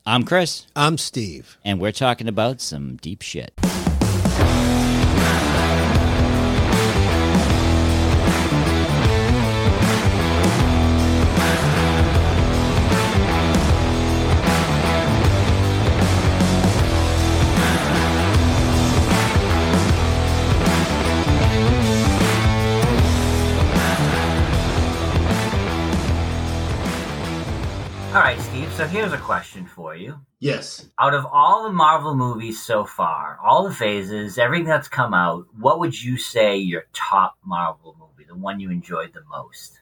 I'm Chris. I'm Steve. And we're talking about some deep shit. All right, Steve, so here's a question for you. Yes. Out of all the Marvel movies so far, all the phases, everything that's come out, what would you say your top Marvel movie, the one you enjoyed the most?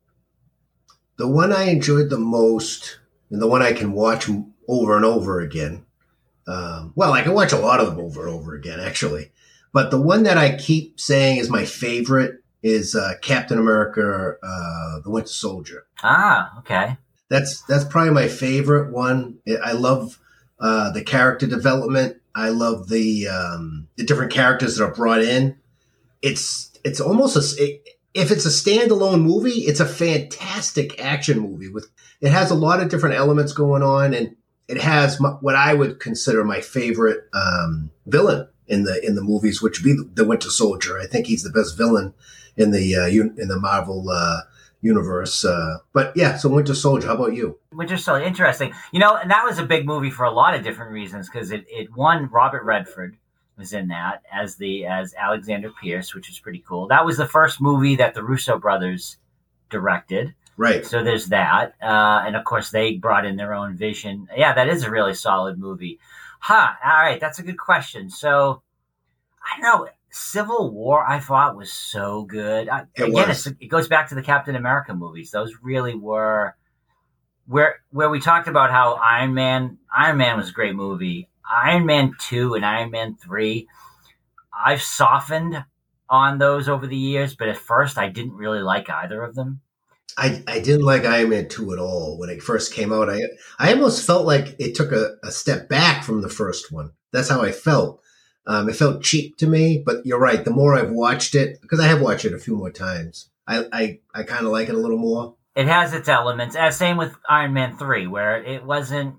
The one I enjoyed the most, and the one I can watch over and over again. Well, I can watch a lot of them over and over again, actually. But the one that I keep saying is my favorite is Captain America, The Winter Soldier. Ah, okay. That's probably my favorite one. I love the character development. I love the different characters that are brought in. It's almost if it's a standalone movie, it's a fantastic action movie. It has a lot of different elements going on, and it has what I would consider my favorite villain in the movies, which would be the Winter Soldier. I think he's the best villain in the Marvel universe. But yeah, so Winter Soldier. How about you? Winter Soldier, interesting. And that was a big movie for a lot of different reasons, because it won. Robert Redford was in that as Alexander Pierce, which is pretty cool. That was the first movie that the Russo brothers directed. Right. So there's that. And of course they brought in their own vision. Yeah, that is a really solid movie. All right. That's a good question. So I don't know. Civil War, I thought, was so good. It goes back to the Captain America movies. Those really were where we talked about how Iron Man was a great movie. Iron Man 2 and Iron Man 3, I've softened on those over the years, but at first I didn't really like either of them. I didn't like Iron Man 2 at all when it first came out. I almost felt like it took a step back from the first one. That's how I felt. It felt cheap to me, but you're right. The more I've watched it, because I have watched it a few more times, I kind of like it a little more. It has its elements. Same with Iron Man 3, where it wasn't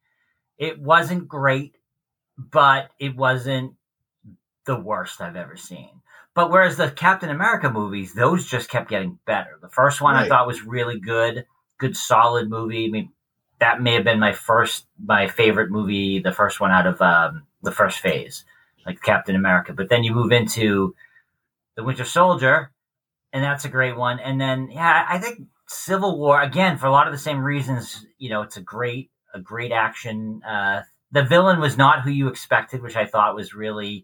great, but it wasn't the worst I've ever seen. But whereas the Captain America movies, those just kept getting better. The first one I thought was really good, solid movie. I mean, that may have been my favorite movie, the first one out of the first phase, like Captain America. But then you move into the Winter Soldier, and that's a great one. And then, yeah, I think Civil War, again, for a lot of the same reasons, it's a great action. The villain was not who you expected, which I thought was really,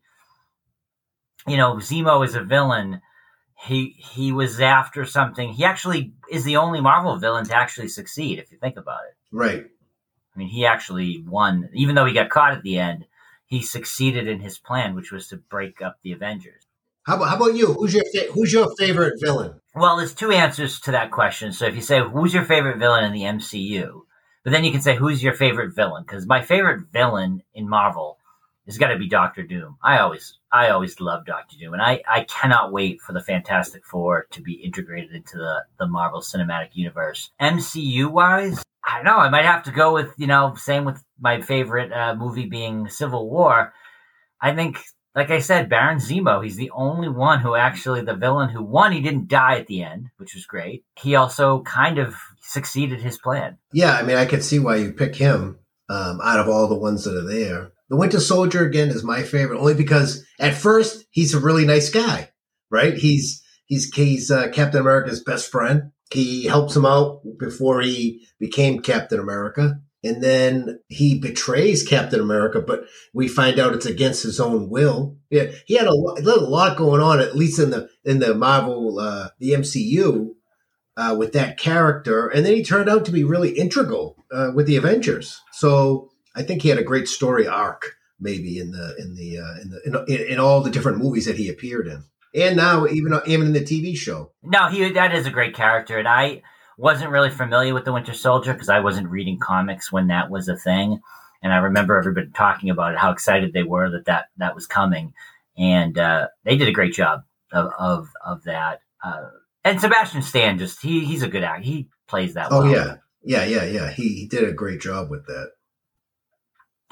Zemo is a villain. He was after something. He actually is the only Marvel villain to actually succeed, if you think about it. Right. I mean, he actually won, even though he got caught at the end. He succeeded in his plan, which was to break up the Avengers. How about you? Who's your favorite villain? Well, there's two answers to that question. So if you say, who's your favorite villain in the MCU? But then you can say, who's your favorite villain? Because my favorite villain in Marvel has got to be Doctor Doom. I always love Doctor Doom. And I cannot wait for the Fantastic Four to be integrated into the Marvel Cinematic Universe. MCU-wise, I don't know. I might have to go with, same with my favorite movie being Civil War. I think, like I said, Baron Zemo, he's the only one who actually, the villain who won, he didn't die at the end, which was great. He also kind of succeeded his plan. Yeah, I mean, I can see why you pick him out of all the ones that are there. The Winter Soldier, again, is my favorite, only because at first he's a really nice guy, right? He's Captain America's best friend. He helps him out before he became Captain America. And then he betrays Captain America, but we find out it's against his own will. Yeah, he had a lot going on, at least in the Marvel, the MCU, with that character. And then he turned out to be really integral with the Avengers. So I think he had a great story arc, maybe in all the different movies that he appeared in. And now, even in the TV show. No, that is a great character. And I wasn't really familiar with the Winter Soldier because I wasn't reading comics when that was a thing. And I remember everybody talking about it, how excited they were that was coming. And they did a great job of that. And Sebastian Stan, he's a good actor. He plays that well. Oh, yeah. Yeah. He did a great job with that.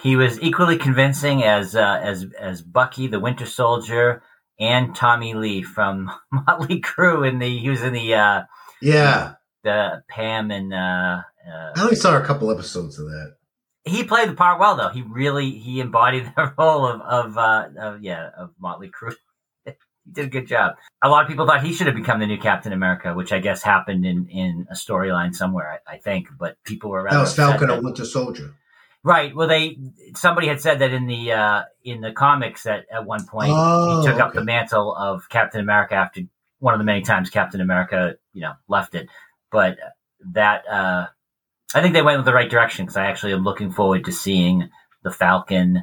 He was equally convincing as Bucky, the Winter Soldier, and Tommy Lee from Motley Crue. He was in the Pam and I only saw a couple episodes of that. He played the part well, though. He embodied the role of Motley Crue. He did a good job. A lot of people thought he should have become the new Captain America, which I guess happened in a storyline somewhere, I think. But people were rather that was Falcon and Winter Soldier. Right. Well, somebody had said that in the comics that at one point he took up the mantle of Captain America after one of the many times Captain America, left it. But that I think they went with the right direction, because I actually am looking forward to seeing the Falcon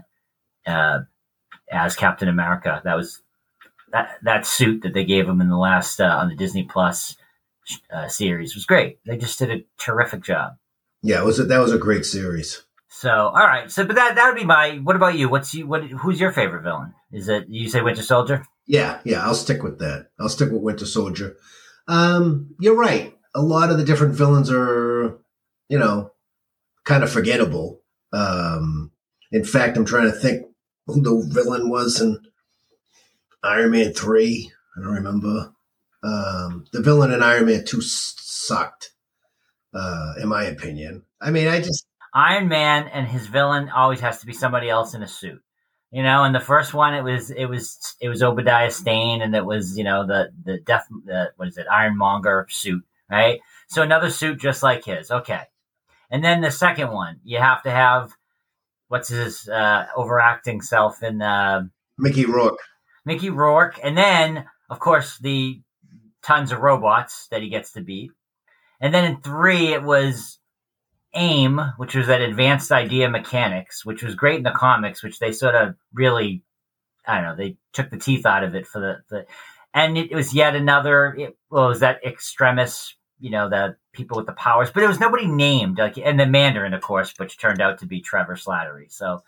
as Captain America. That was that suit that they gave him in the last on the Disney Plus series was great. They just did a terrific job. Yeah, that was a great series. So, all right. So, but that would be what about you? Who's your favorite villain? Is it, you say Winter Soldier? Yeah. I'll stick with that. I'll stick with Winter Soldier. You're right. A lot of the different villains are, kind of forgettable. In fact, I'm trying to think who the villain was in Iron Man 3. I don't remember. The villain in Iron Man 2 sucked, in my opinion. I mean, Iron Man and his villain always has to be somebody else in a suit. In the first one, it was Obadiah Stane, and it was, the Ironmonger suit, right? So another suit just like his. Okay. And then the second one, you have to have, what's his overacting self in Mickey Rourke. And then, of course, the tons of robots that he gets to beat. And then in 3, it was AIM, which was that Advanced Idea Mechanics, which was great in the comics, which they sort of really, they took the teeth out of it for and it was yet another, it was that Extremis, the people with the powers, but it was nobody named, and the Mandarin, of course, which turned out to be Trevor Slattery. So,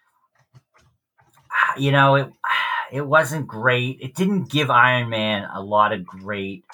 it wasn't great. It didn't give Iron Man a lot of great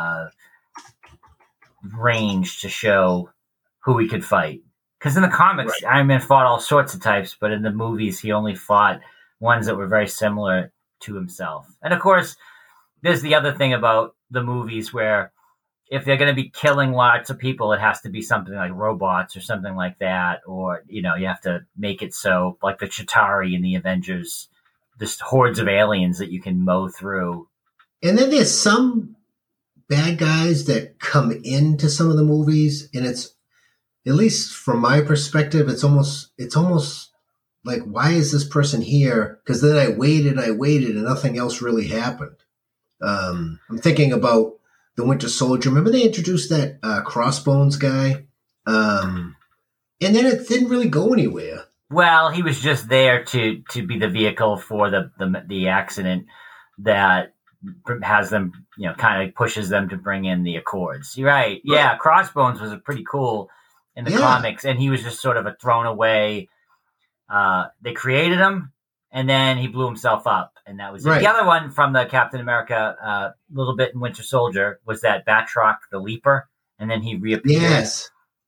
range to show who he could fight. Because in the comics, right, Iron Man fought all sorts of types, but in the movies, he only fought ones that were very similar to himself. And of course, there's the other thing about the movies where if they're going to be killing lots of people, it has to be something like robots or something like that. Or, you have to make it so, like the Chitauri in the Avengers, just hordes of aliens that you can mow through. And then there's some bad guys that come into some of the movies, and it's, at least from my perspective, it's almost like, why is this person here? Because then I waited and nothing else really happened. I'm thinking about the Winter Soldier. Remember they introduced that Crossbones guy? And then it didn't really go anywhere. Well, he was just there to be the vehicle for the accident that has them, kind of pushes them to bring in the Accords. You're right. Yeah, Crossbones was a pretty cool in the comics, and he was just sort of a thrown away. They created him, and then he blew himself up, and that was it. The other one from the Captain America, little bit in Winter Soldier, was that Batroc, the Leaper, and then he reappeared. Yes.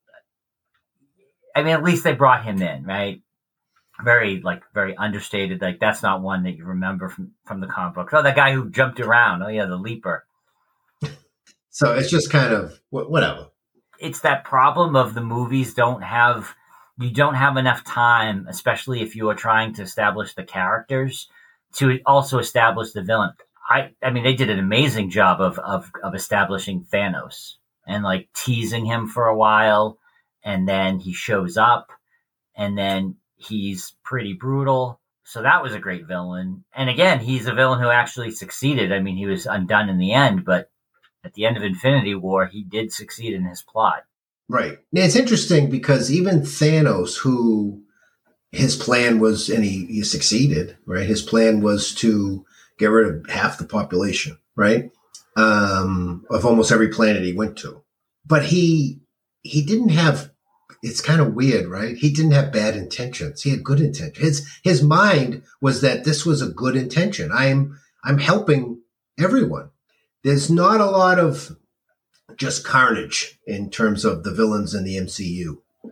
I mean, at least they brought him in, right? Very understated. Like, that's not one that you remember from the comic book. Oh, that guy who jumped around. Oh, yeah, the Leaper. So it's just kind of whatever. It's that problem of the movies you don't have enough time, especially if you are trying to establish the characters, to also establish the villain. I mean, they did an amazing job of establishing Thanos and like teasing him for a while, and then he shows up, and then he's pretty brutal. So that was a great villain. And again, he's a villain who actually succeeded. I mean, he was undone in the end, but at the end of Infinity War, he did succeed in his plot. Right. Now, it's interesting because even Thanos, who his plan was, and he succeeded, right? His plan was to get rid of half the population, right? Of almost every planet he went to. But he didn't have, it's kind of weird, right? He didn't have bad intentions. He had good intentions. His mind was that this was a good intention. I'm helping everyone. There's not a lot of just carnage in terms of the villains in the MCU.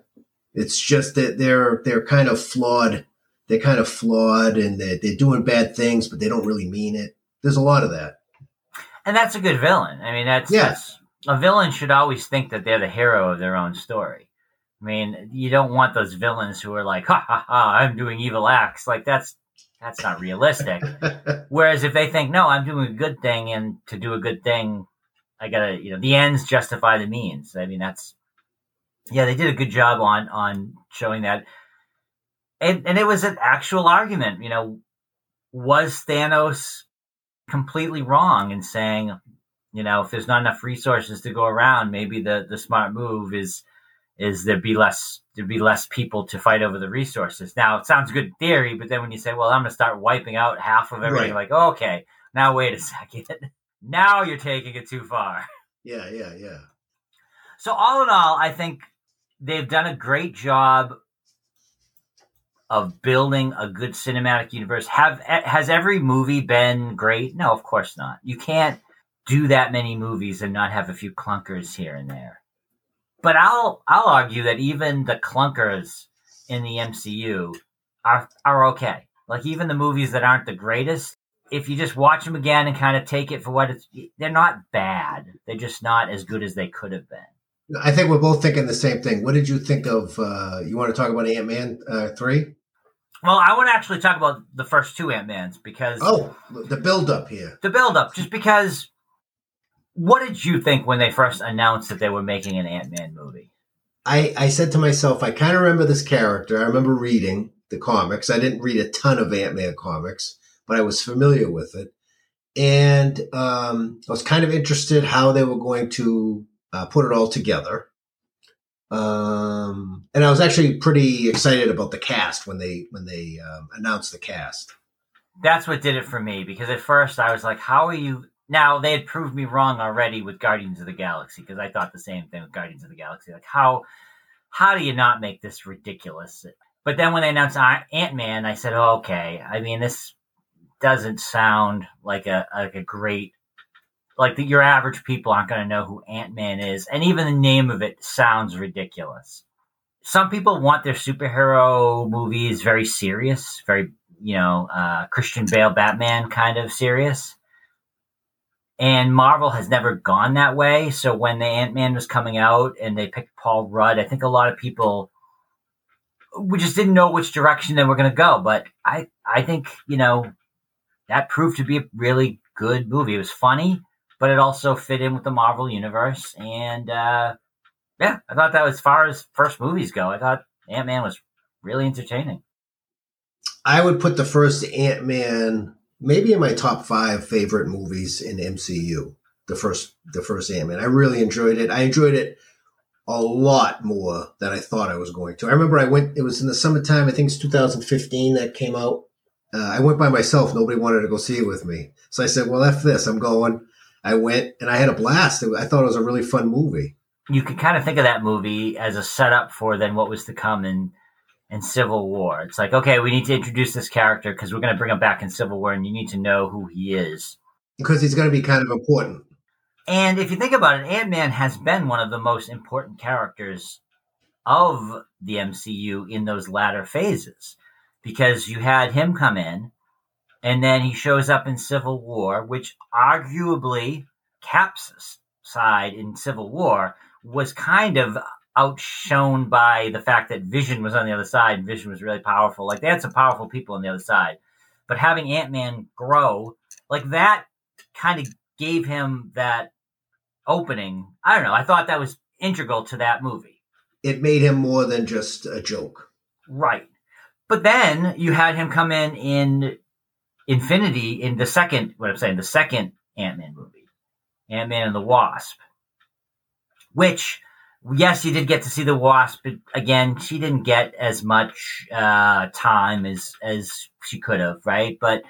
It's just that they're kind of flawed. They're kind of flawed, and they're doing bad things, but they don't really mean it. There's a lot of that. And that's a good villain. I mean, that's a villain should always think that they're the hero of their own story. I mean, you don't want those villains who are like, ha ha ha, I'm doing evil acts. Like that's not realistic. Whereas if they think, no, I'm doing a good thing, and to do a good thing, I gotta, the ends justify the means. I mean, they did a good job on showing that. And it was an actual argument, was Thanos completely wrong in saying, if there's not enough resources to go around, maybe the smart move is there'd be less people to fight over the resources. Now it sounds good in theory, but then when you say, well, I'm going to start wiping out half of everything, Right. like, okay, now wait a second. Now you're taking it too far. Yeah. So all in all, I think they've done a great job of building a good cinematic universe. Has every movie been great? No, of course not. You can't do that many movies and not have a few clunkers here and there. But I'll argue that even the clunkers in the MCU are okay. Like even the movies that aren't the greatest, if you just watch them again and kind of take it for what they're not bad. They're just not as good as they could have been. I think we're both thinking the same thing. What did you think of, you want to talk about Ant-Man 3? Well, I want to actually talk about the first two Ant-Mans because... Oh, the build-up here. The build-up, just because... What did you think when they first announced that they were making an Ant-Man movie? I said to myself, I kind of remember this character. I remember reading the comics. I didn't read a ton of Ant-Man comics, but I was familiar with it. And I was kind of interested how they were going to put it all together. And I was actually pretty excited about the cast when they announced the cast. That's what did it for me, because at first I was like, how are you... Now, they had proved me wrong already with Guardians of the Galaxy, because I thought the same thing with Guardians of the Galaxy. Like, how do you not make this ridiculous? But then when they announced Ant-Man, I said, oh, okay. I mean, this doesn't sound like a great... Like, your average people aren't going to know who Ant-Man is. And even the name of it sounds ridiculous. Some people want their superhero movies very serious, very, Christian Bale Batman kind of serious. And Marvel has never gone that way. So when the Ant-Man was coming out and they picked Paul Rudd, I think a lot of people we just didn't know which direction they were going to go. But I think, that proved to be a really good movie. It was funny, but it also fit in with the Marvel universe. And I thought that was, as far as first movies go, I thought Ant-Man was really entertaining. I would put the first Ant-Man maybe in my top 5 favorite movies in MCU. The first Ant-Man. I really enjoyed it. I enjoyed it a lot more than I thought I was going to. I remember it was in the summertime, I think it's 2015 that came out. I went by myself. Nobody wanted to go see it with me. So I said, well, F this, I'm going. I went and I had a blast. I thought it was a really fun movie. You could kind of think of that movie as a setup for then what was to come in Civil War. It's like, okay, we need to introduce this character because we're going to bring him back in Civil War, and you need to know who he is. Because he's going to be kind of important. And if you think about it, Ant-Man has been one of the most important characters of the MCU in those latter phases. Because you had him come in, and then he shows up in Civil War, which arguably Cap's side in Civil War was kind of outshone by the fact that Vision was on the other side, and Vision was really powerful. Like, they had some powerful people on the other side. But having Ant-Man grow, like, that kind of gave him that opening. I don't know. I thought that was integral to that movie. It made him more than just a joke. Right. But then you had him come in Infinity, in the second Ant-Man movie, Ant-Man and the Wasp, which, yes, you did get to see the Wasp, but again, she didn't get as much time as she could have, right? But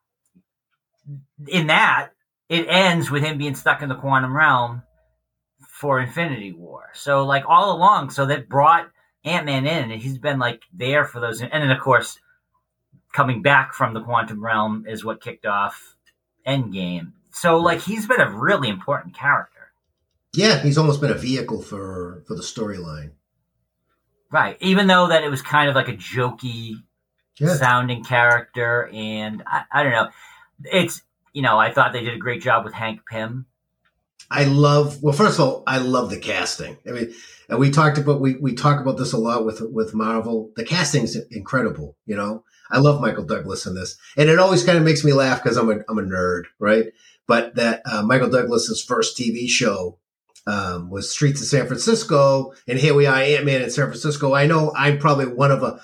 in that, it ends with him being stuck in the quantum realm for Infinity War. So, like, all along, so that brought Ant-Man in, and he's been, like, there for those. And then, of course, coming back from the quantum realm is what kicked off Endgame. So, like, he's been a really important character. Yeah, he's almost been a vehicle for the storyline. Right. Even though that it was kind of like a jokey Yeah. sounding character. And I don't know. It's, I thought they did a great job with Hank Pym. Well, first of all, I love the casting. I mean, and we talk about this a lot with Marvel. The casting's incredible. I love Michael Douglas in this, and it always kind of makes me laugh because I'm a nerd, right? But that Michael Douglas's first TV show was Streets of San Francisco, and here we are, Ant-Man in San Francisco. I know I'm probably one of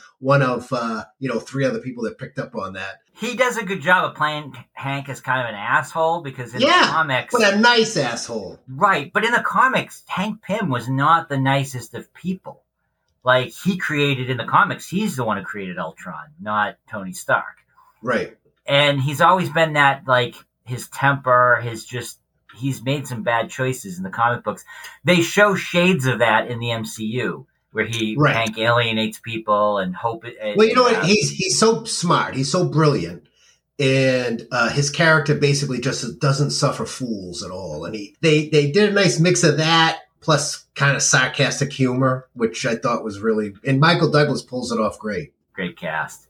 3 other people that picked up on that. He does a good job of playing Hank as kind of an asshole because in the comics, but a nice asshole, right? But in the comics, Hank Pym was not the nicest of people. Like he created in the comics, he's the one who created Ultron, not Tony Stark, right? And he's always been that, like his temper, he's made some bad choices in the comic books. They show shades of that in the MCU. Where Hank alienates people and hope. Well, you know what? He's so smart. He's so brilliant, and his character basically just doesn't suffer fools at all. And they did a nice mix of that plus kind of sarcastic humor, which I thought was really. And Michael Douglas pulls it off great. Great cast.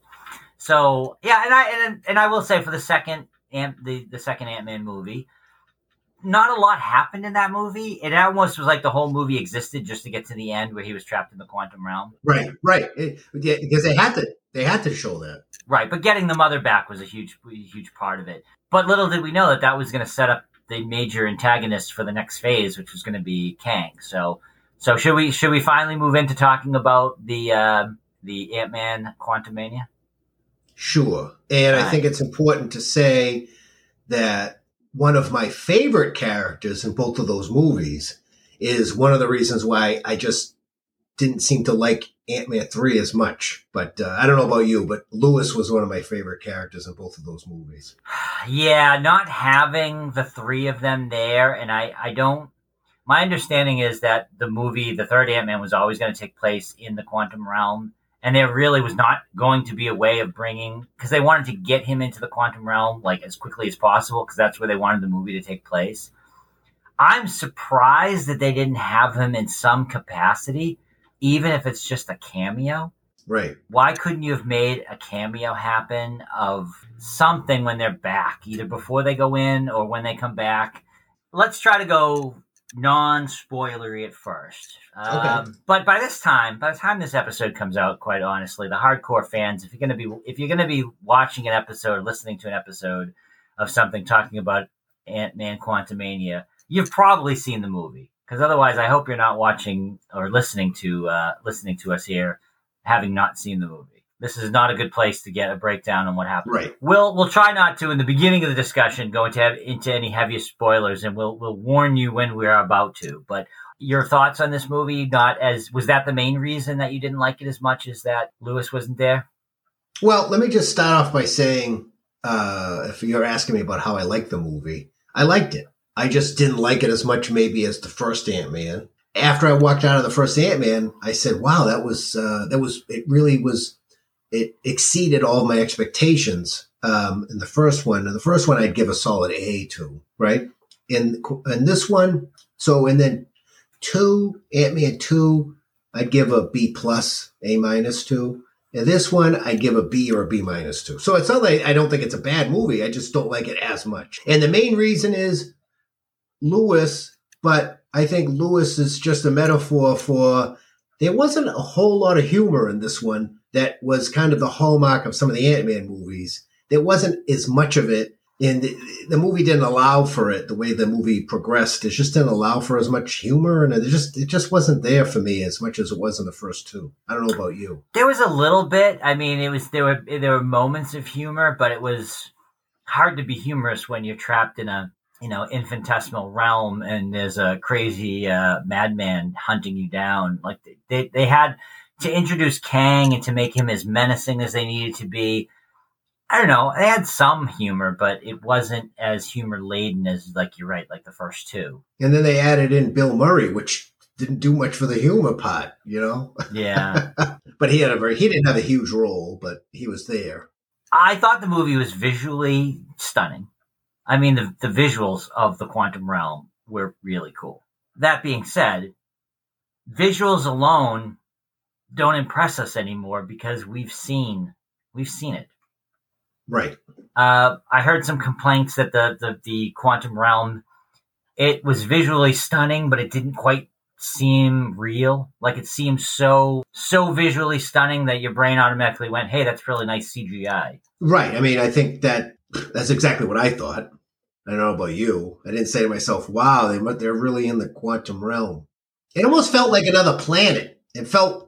So yeah, and I will say for the second Ant-Man movie. Not a lot happened in that movie. It almost was like the whole movie existed just to get to the end where he was trapped in the quantum realm. Right. Because they had to show that. Right, but getting the mother back was a huge part of it. But little did we know that was going to set up the major antagonist for the next phase, which was going to be Kang. So should we finally move into talking about the Ant-Man Quantumania? Sure, and I think it's important to say that. One of my favorite characters in both of those movies is one of the reasons why I just didn't seem to like Ant-Man 3 as much. But I don't know about you, but Lewis was one of my favorite characters in both of those movies. Yeah, not having the 3 of them there, and I don't. My understanding is that the third Ant-Man was always going to take place in the quantum realm. And there really was not going to be a way of because they wanted to get him into the quantum realm like as quickly as possible because that's where they wanted the movie to take place. I'm surprised that they didn't have him in some capacity, even if it's just a cameo. Right. Why couldn't you have made a cameo happen of something when they're back, either before they go in or when they come back? Let's try to go non-spoilery at first. Okay. But by the time this episode comes out, quite honestly, the hardcore fans, if you're going to be watching an episode or listening to an episode of something talking about Ant-Man Quantumania, you've probably seen the movie. Because otherwise, I hope you're not watching or listening to us here having not seen the movie. This is not a good place to get a breakdown on what happened. Right. We'll try not to, in the beginning of the discussion, go into any heavy spoilers, and we'll warn you when we're about to. But your thoughts on this movie, was that the main reason that you didn't like it as much as that Lewis wasn't there? Well, let me just start off by saying, if you're asking me about how I liked the movie, I liked it. I just didn't like it as much maybe as the first Ant-Man. After I walked out of the first Ant-Man, I said, wow, it exceeded all my expectations in the first one. And the first one I'd give a solid A to, right? And this one, and then Ant-Man 2, I'd give a B plus, A minus to. And this one, I'd give a B or a B minus to. So it's not like I don't think it's a bad movie. I just don't like it as much. And the main reason is Lewis, but I think Lewis is just a metaphor for there wasn't a whole lot of humor in this one that was kind of the hallmark of some of the Ant-Man movies. There wasn't as much of it, and the movie didn't allow for it the way the movie progressed. It just didn't allow for as much humor, and it just wasn't there for me as much as it was in the first two. I don't know about you. There was a little bit. I mean, there were moments of humor, but it was hard to be humorous when you're trapped in a infinitesimal realm and there's a crazy madman hunting you down. Like they had to introduce Kang and to make him as menacing as they needed to be. I don't know. They had some humor, but it wasn't as humor laden as, like you're right, like the first two. And then they added in Bill Murray, which didn't do much for the humor part, Yeah. But he didn't have a huge role, but he was there. I thought the movie was visually stunning. I mean, the visuals of the quantum realm were really cool. That being said, visuals alone don't impress us anymore because we've seen it. Right. I heard some complaints that the Quantum Realm, it was visually stunning, but it didn't quite seem real. Like it seemed so visually stunning that your brain automatically went, "Hey, that's really nice CGI." Right. I mean, I think that's exactly what I thought. I don't know about you. I didn't say to myself, "Wow, they're really in the quantum realm." It almost felt like another planet. It felt,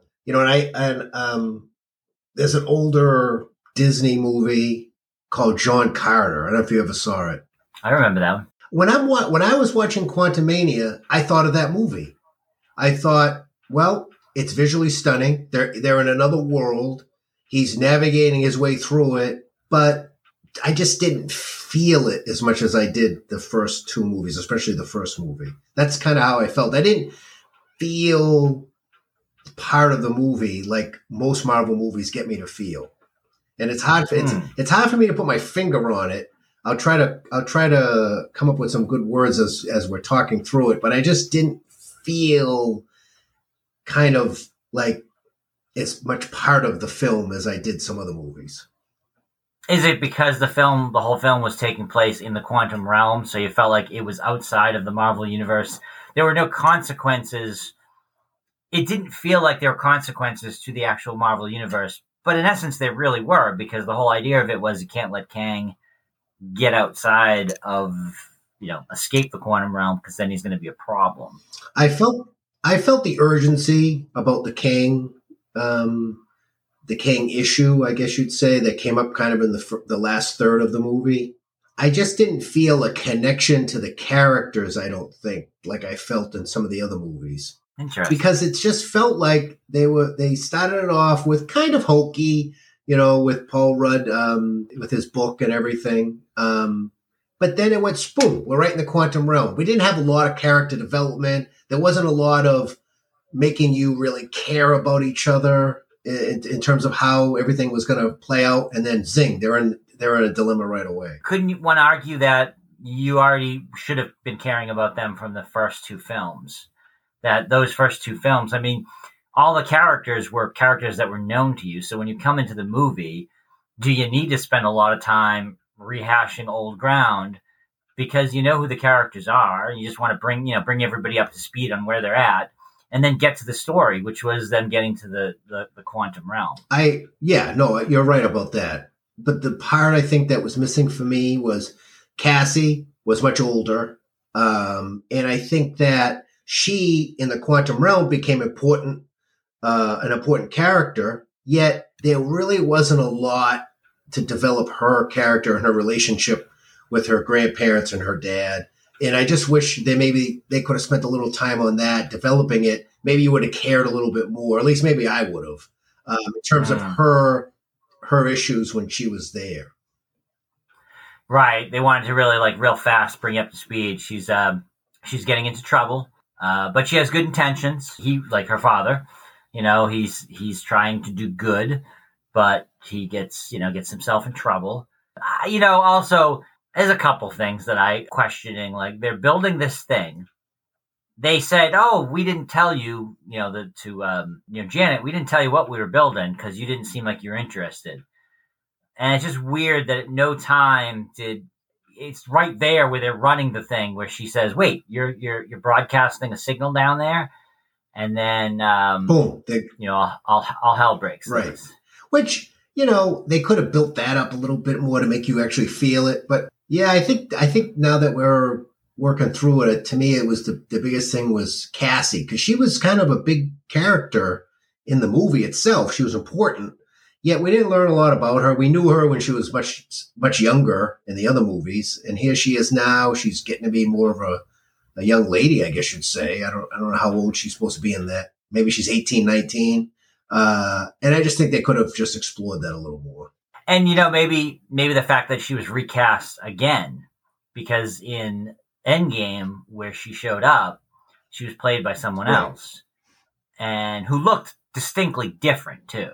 there's an older Disney movie called John Carter. I don't know if you ever saw it. I remember that one. When I was watching Quantumania, I thought of that movie. I thought, well, it's visually stunning. They're in another world. He's navigating his way through it, but I just didn't feel it as much as I did the first two movies, especially the first movie. That's kind of how I felt. I didn't feel part of the movie like most Marvel movies get me to feel. And it's hard for me to put my finger on it. I'll try to come up with some good words as we're talking through it, but I just didn't feel kind of like as much part of the film as I did some other movies. Is it because the whole film was taking place in the quantum realm, so you felt like it was outside of the Marvel universe? There were no consequences. It didn't feel like there were consequences to the actual Marvel universe, but in essence there really were, because the whole idea of it was you can't let Kang get outside of, escape the quantum realm, because then he's going to be a problem. I felt the urgency about the Kang issue, I guess you'd say, that came up kind of in the last third of the movie. I just didn't feel a connection to the characters, I don't think, like I felt in some of the other movies. Interesting. Because it just felt like they started it off with kind of hokey, with Paul Rudd, with his book and everything. But then it went, boom, we're right in the quantum realm. We didn't have a lot of character development. There wasn't a lot of making you really care about each other in terms of how everything was going to play out. And then zing, they're in a dilemma right away. Couldn't one argue that you already should have been caring about them from the first two films? That those first two films, I mean, all the characters were characters that were known to you. So when you come into the movie, do you need to spend a lot of time rehashing old ground? Because you know who the characters are. You just want to bring everybody up to speed on where they're at, and then get to the story, which was them getting to the quantum realm. You're right about that. But the part I think that was missing for me was Cassie was much older. And I think that she, in the quantum realm, became an important character, yet there really wasn't a lot to develop her character and her relationship with her grandparents and her dad. And I just wish they could have spent a little time on that, developing it. Maybe you would have cared a little bit more. At least maybe I would have, in terms of her issues when she was there. Right. They wanted to really, real fast bring you up to speed. She's getting into trouble, but she has good intentions. He, like her father, he's trying to do good, but he gets himself in trouble. Also, there's a couple things that I questioning. Like, they're building this thing. They said, "Oh, we didn't tell you, Janet, we didn't tell you what we were building because you didn't seem like you're interested." And it's just weird that at no time it's right there where they're running the thing where she says, "Wait, you're broadcasting a signal down there," and then boom, all hell breaks right. loose. Which they could have built that up a little bit more to make you actually feel it, but. Yeah, I think now that we're working through it, to me, it was the biggest thing was Cassie, because she was kind of a big character in the movie itself. She was important, yet we didn't learn a lot about her. We knew her when she was much, much younger in the other movies, and here she is now. She's getting to be more of a young lady, I guess you'd say. I don't know how old she's supposed to be in that. Maybe she's 18, 19. And I just think they could have just explored that a little more. And, maybe the fact that she was recast again, because in Endgame, where she showed up, she was played by someone else, and who looked distinctly different too.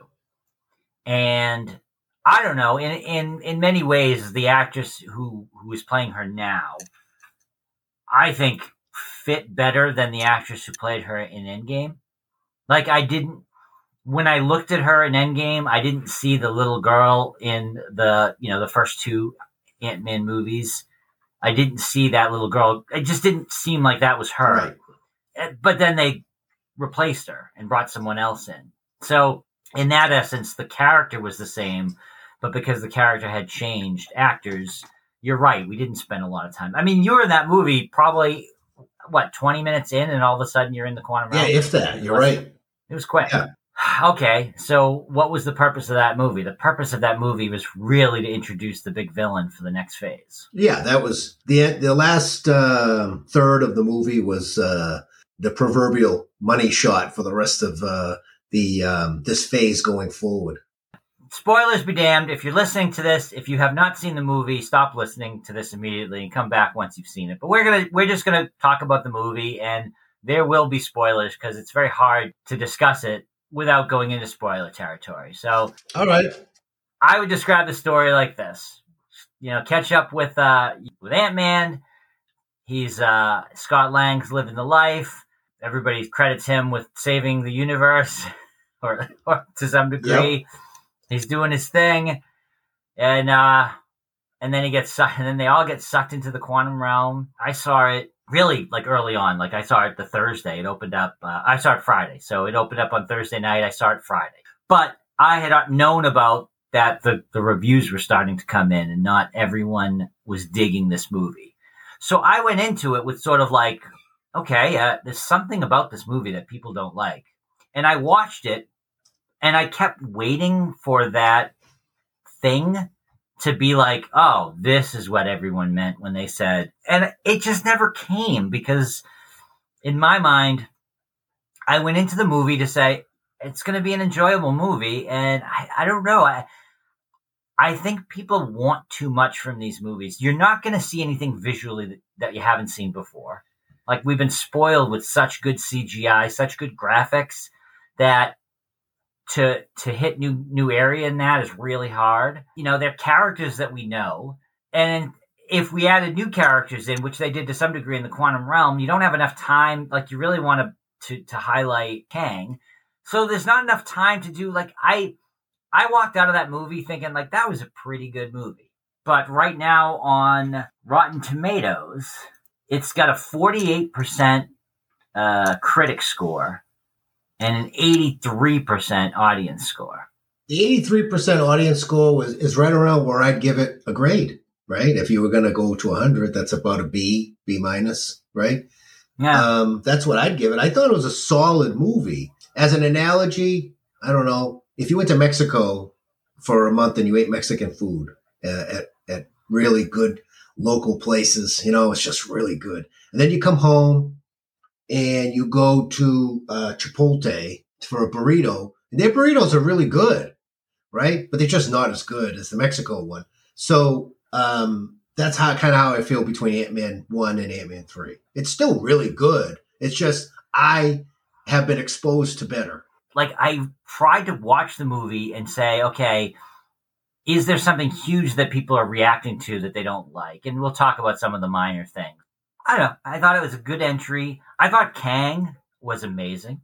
And I don't know, in many ways, the actress who is playing her now, I think fit better than the actress who played her in Endgame. Like, when I looked at her in Endgame, I didn't see the little girl in the first two Ant-Man movies. I didn't see that little girl. It just didn't seem like that was her. Right. But then they replaced her and brought someone else in. So in that essence, the character was the same, but because the character had changed actors, you're right. We didn't spend a lot of time. I mean, you were in that movie probably, 20 minutes in, and all of a sudden you're in the quantum realm? Yeah, if that. You're right. It was quick. Yeah. Okay, so what was the purpose of that movie? The purpose of that movie was really to introduce the big villain for the next phase. Yeah, that was the last third of the movie was the proverbial money shot for the rest of this phase going forward. Spoilers be damned. If you're listening to this, if you have not seen the movie, stop listening to this immediately and come back once you've seen it. But we're just gonna talk about the movie, and there will be spoilers because it's very hard to discuss it without going into spoiler territory. So, all right, I would describe the story like this: catch up with Ant-Man. He's Scott Lang's living the life. Everybody credits him with saving the universe, or to some degree. Yep. He's doing his thing, and then he gets sucked, and then they all get sucked into the quantum realm. I saw it really early on. I saw it the Thursday. It opened up. I saw it Friday, so it opened up on Thursday night. I saw it Friday, but I had known about that. The reviews were starting to come in, and not everyone was digging this movie. So I went into it with sort of okay, there's something about this movie that people don't like, and I watched it. And I kept waiting for that thing to be oh, this is what everyone meant when they said, and it just never came because in my mind, I went into the movie to say it's going to be an enjoyable movie. And I don't know. I think people want too much from these movies. You're not going to see anything visually that you haven't seen before. We've been spoiled with such good CGI, such good graphics that to hit new area in that is really hard. They're characters that we know. And if we added new characters in, which they did to some degree in the quantum realm, you don't have enough time. You really want to highlight Kang. So there's not enough time to do I walked out of that movie thinking that was a pretty good movie. But right now on Rotten Tomatoes, it's got a 48% critic score and an 83% audience score. The 83% audience score is right around where I'd give it a grade, right? If you were going to go to 100, that's about a B minus, right? Yeah. That's what I'd give it. I thought it was a solid movie. As an analogy, I don't know, if you went to Mexico for a month and you ate Mexican food at really good local places, it's just really good. And then you come home and you go to Chipotle for a burrito, and their burritos are really good, right? But they're just not as good as the Mexico one. So that's how I feel between Ant-Man 1 and Ant-Man 3. It's still really good. It's just I have been exposed to better. I tried to watch the movie and say, okay, is there something huge that people are reacting to that they don't like? And we'll talk about some of the minor things. I don't know. I thought it was a good entry. I thought Kang was amazing.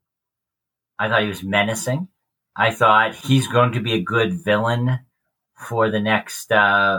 I thought he was menacing. I thought he's going to be a good villain for the next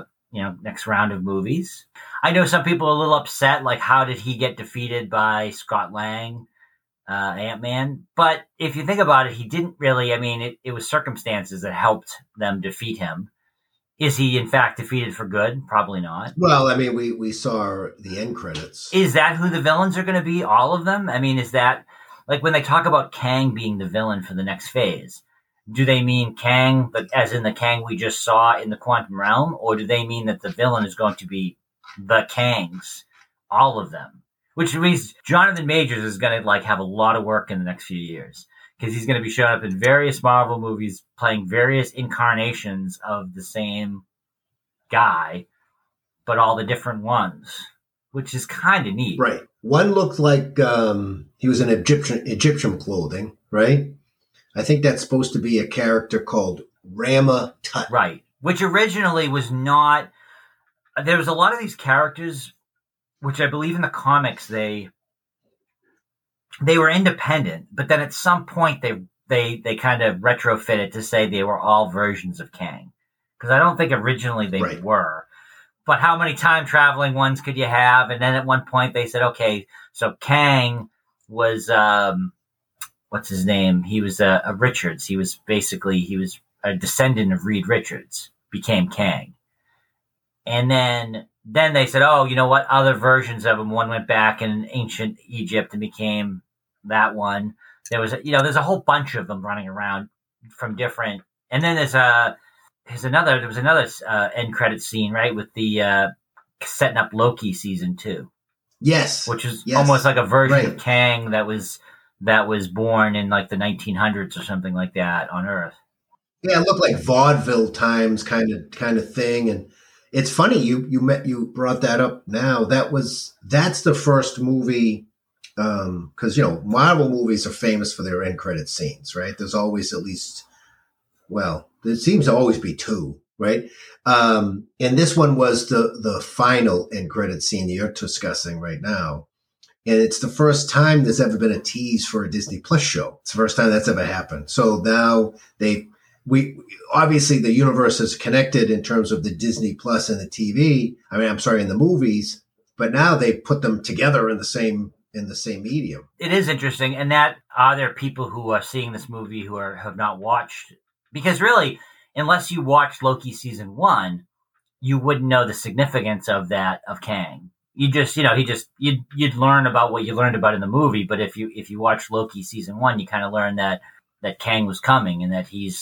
round of movies. I know some people are a little upset, how did he get defeated by Scott Lang, Ant-Man? But if you think about it, he didn't really. It was circumstances that helped them defeat him. Is he, in fact, defeated for good? Probably not. Well, we saw the end credits. Is that who the villains are going to be? All of them? Is that, when they talk about Kang being the villain for the next phase, do they mean Kang, as in the Kang we just saw in the quantum realm? Or do they mean that the villain is going to be the Kangs, all of them? Which means Jonathan Majors is going to, have a lot of work in the next few years. Because he's going to be showing up in various Marvel movies, playing various incarnations of the same guy, but all the different ones, which is kind of neat. Right. One looked like he was in Egyptian clothing, right? I think that's supposed to be a character called Rama Tut. Right. Which originally was not... There was a lot of these characters, which I believe in the comics, they were independent, but then at some point they kind of retrofit it to say they were all versions of Kang. Because I don't think originally they were. But how many time traveling ones could you have? And then at one point they said, okay, so Kang was, what's his name? He was a Richards. He was a descendant of Reed Richards, became Kang. And then they said, oh, you know what? Other versions of him. One went back in ancient Egypt and became that one. There's a whole bunch of them running around from different. And then there was another end credit scene, right, with the setting up Loki season 2. Yes, which is almost like a version of Kang that was born in like the 1900s or something like that on Earth. Yeah, it looked like vaudeville times kind of thing, and it's funny you brought that up. Now that's the first movie, because Marvel movies are famous for their end credit scenes, right? There's always at least, well, there seems to always be 2, right? And this one was the final end credit scene that you're discussing right now. And it's the first time there's ever been a tease for a Disney Plus show. It's the first time that's ever happened. So now we obviously the universe is connected in terms of the Disney Plus and the TV. In the movies, but now they put them together in the same medium. It is interesting. And that are there people who are seeing this movie who have not watched, because really, unless you watched Loki season 1, you wouldn't know the significance of Kang. You just, you'd learn about what you learned about in the movie. But if you watch Loki season 1, you kind of learn that Kang was coming and that he's,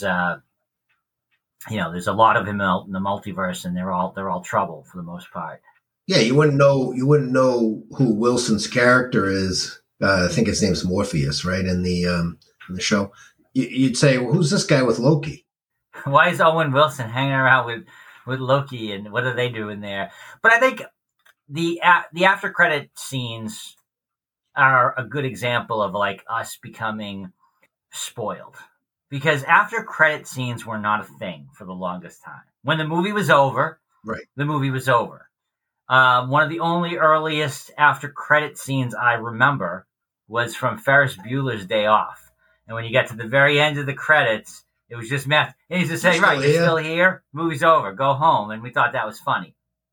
there's a lot of him in the multiverse, and they're all trouble for the most part. Yeah, you wouldn't know who Wilson's character is. I think his name's Morpheus, right? In the show, you'd say, well, who's this guy with Loki? Why is Owen Wilson hanging around with Loki, and what are they doing there? But I think the after credit scenes are a good example of like us becoming spoiled, because after credit scenes were not a thing for the longest time. When the movie was over, the movie was over. One of the only earliest after credit scenes I remember was from Ferris Bueller's Day Off. And when you get to the very end of the credits, it was just meth. And he's just saying, you're still here? Movie's over. Go home. And we thought that was funny.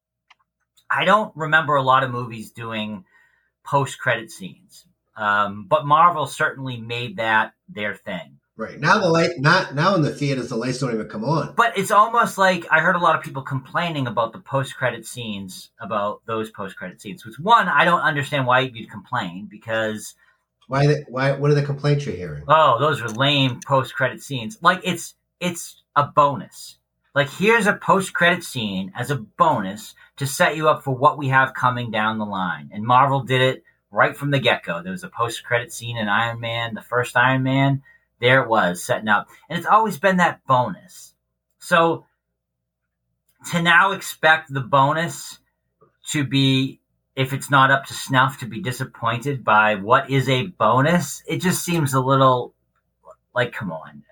I don't remember a lot of movies doing post-credit scenes. But Marvel certainly made that their thing. Right. Now now in the theaters, the lights don't even come on. But it's almost like I heard a lot of people complaining about the post-credit scenes, about those post-credit scenes. Which, one, I don't understand why you'd complain, because... Why? What are the complaints you're hearing? Oh, those are lame post-credit scenes. Like, it's a bonus. Like, here's a post-credit scene as a bonus to set you up for what we have coming down the line. And Marvel did it right from the get-go. There was a post-credit scene in Iron Man, the first Iron Man. There it was, setting up. And it's always been that bonus. So to now expect the bonus to be, if it's not up to snuff, to be disappointed by what is a bonus, it just seems a little like, come on.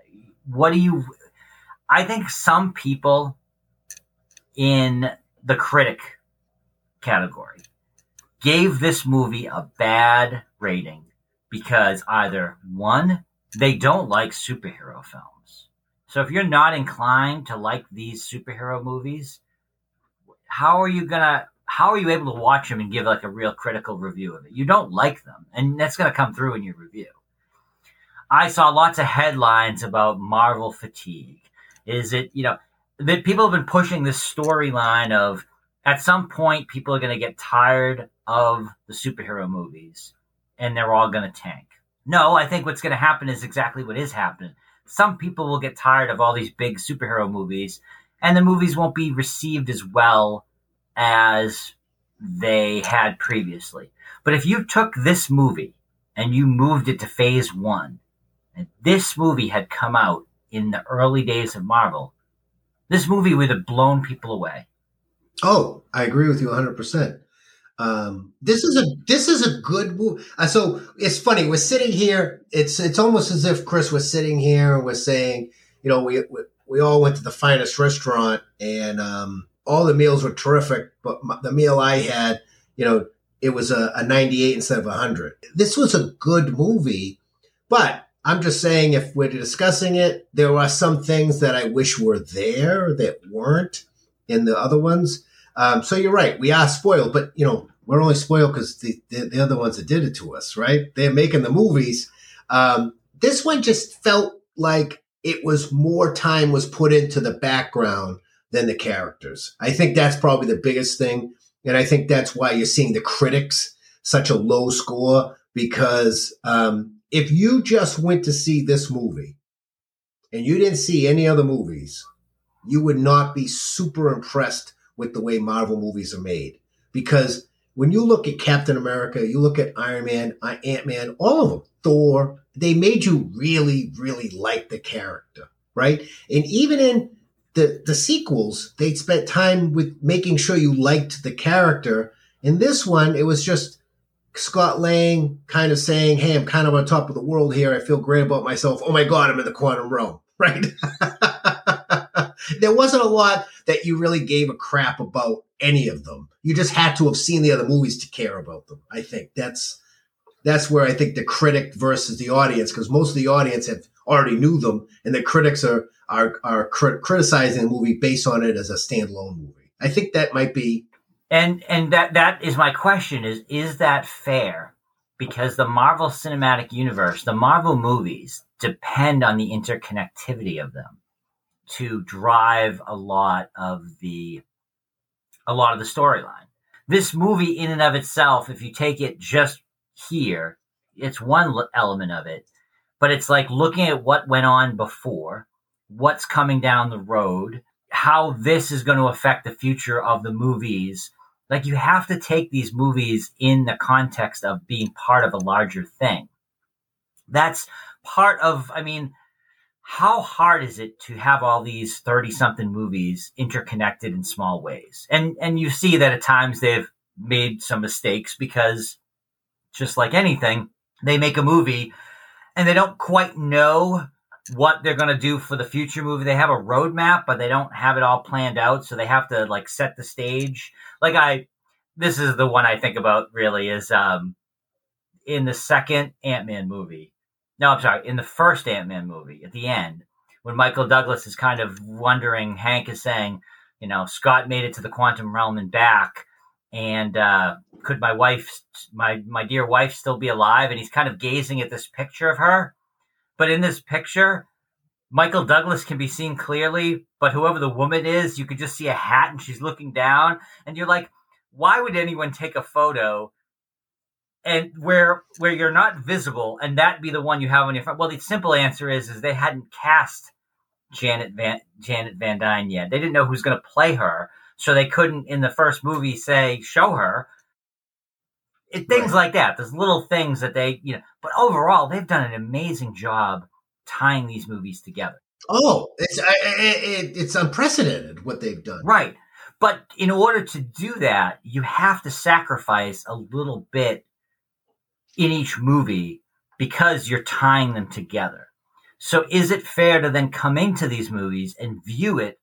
I think some people in the critic category gave this movie a bad rating because either, one, they don't like superhero films. So if you're not inclined to like these superhero movies, how are you able to watch them and give like a real critical review of it? You don't like them, and that's going to come through in your review. I saw lots of headlines about Marvel fatigue. Is it, that people have been pushing this storyline of at some point people are going to get tired of the superhero movies and they're all going to tank. No, I think what's going to happen is exactly what is happening. Some people will get tired of all these big superhero movies, and the movies won't be received as well as they had previously. But if you took this movie and you moved it to phase 1, and this movie had come out in the early days of Marvel, this movie would have blown people away. Oh, I agree with you 100%. This is a good movie. So it's funny. We're sitting here. It's almost as if Chris was sitting here and we're saying, we all went to the finest restaurant and all the meals were terrific. But the meal I had, it was a 98 instead of 100. This was a good movie, but I'm just saying, if we're discussing it, there are some things that I wish were there that weren't in the other ones. So you're right. We are spoiled, but we're only spoiled because the other ones that did it to us, right? They're making the movies. This one just felt like it was more time was put into the background than the characters. I think that's probably the biggest thing. And I think that's why you're seeing the critics such a low score, because if you just went to see this movie and you didn't see any other movies, you would not be super impressed with the way Marvel movies are made. Because when you look at Captain America, you look at Iron Man, Ant-Man, all of them, Thor, they made you really, really like the character, right? And even in the sequels, they spent time with making sure you liked the character. In this one, it was just Scott Lang kind of saying, hey, I'm kind of on top of the world here. I feel great about myself. Oh my God, I'm in the quantum realm, right? There wasn't a lot that you really gave a crap about any of them. You just had to have seen the other movies to care about them. I think that's where I think the critic versus the audience, because most of the audience have already knew them, and the critics are criticizing the movie based on it as a standalone movie. I think that might be. And that is my question, is that fair? Because the Marvel Cinematic Universe, the Marvel movies, depend on the interconnectivity of them to drive a lot of the storyline. This movie in and of itself, if you take it just here, it's one element of it, but it's like looking at what went on before, what's coming down the road, how this is going to affect the future of the movies. Like, you have to take these movies in the context of being part of a larger thing. That's part of, how hard is it to have all these 30-something movies interconnected in small ways? And you see that at times they've made some mistakes, because just like anything, they make a movie and they don't quite know what they're going to do for the future movie. They have a roadmap, but they don't have it all planned out. So they have to set the stage. This is the one I think about really is in the second Ant-Man movie. No, I'm sorry. In the first Ant-Man movie, at the end, when Michael Douglas is kind of wondering, Hank is saying, Scott made it to the quantum realm and back. And could my dear wife still be alive? And he's kind of gazing at this picture of her. But in this picture, Michael Douglas can be seen clearly, but whoever the woman is, you could just see a hat and she's looking down. And you're like, why would anyone take a photo and where you're not visible and that be the one you have on your phone? Well, the simple answer is they hadn't cast Janet Van Dyne yet. They didn't know who's going to play her. So they couldn't, in the first movie, show her. Things like that. There's little things that but overall, they've done an amazing job tying these movies together. Oh, it's unprecedented what they've done. Right. But in order to do that, you have to sacrifice a little bit in each movie because you're tying them together. So is it fair to then come into these movies and view it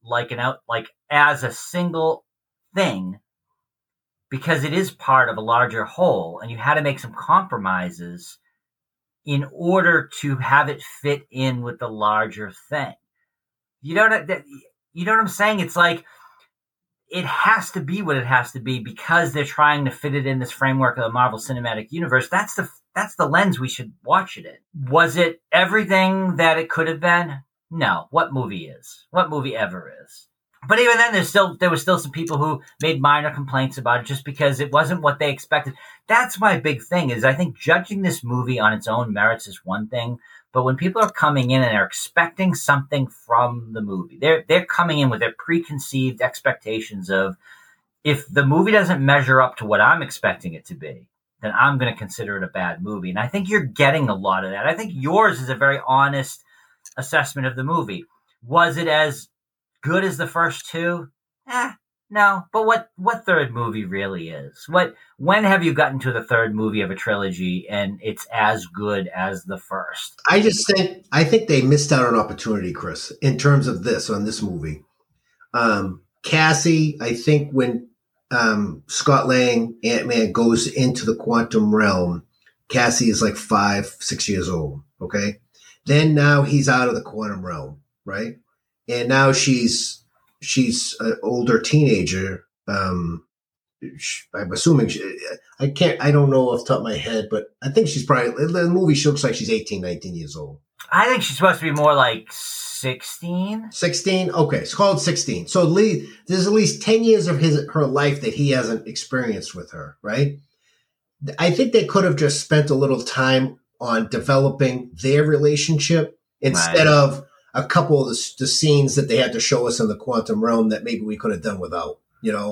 as a single thing, because it is part of a larger whole, and you had to make some compromises in order to have it fit in with the larger thing? You know what I'm saying? It's like it has to be what it has to be because they're trying to fit it in this framework of the Marvel Cinematic Universe. That's the lens we should watch it in. Was it everything that it could have been? No. What movie is? What movie ever is? But even then, there was still some people who made minor complaints about it just because it wasn't what they expected. That's my big thing, is I think judging this movie on its own merits is one thing, but when people are coming in and are expecting something from the movie, they're coming in with their preconceived expectations of, if the movie doesn't measure up to what I'm expecting it to be, then I'm going to consider it a bad movie. And I think you're getting a lot of that. I think yours is a very honest assessment of the movie. Was it as good as the first two? No. But what third movie really is? When have you gotten to the third movie of a trilogy and it's as good as the first? I think they missed out on opportunity, Chris, in terms of this movie. Cassie, I think when Scott Lang, Ant-Man, goes into the quantum realm, Cassie is like 5-6 years old. Okay. Then now he's out of the quantum realm, right? And now she's an older teenager. I'm assuming I don't know off the top of my head, but I think she's probably, in the movie, she looks like she's 18, 19 years old. I think she's supposed to be more like 16. 16? Okay, it's called 16. So there's at least 10 years of her life that he hasn't experienced with her, right? I think they could have just spent a little time on developing their relationship instead of a couple of the scenes that they had to show us in the quantum realm that maybe we could have done without,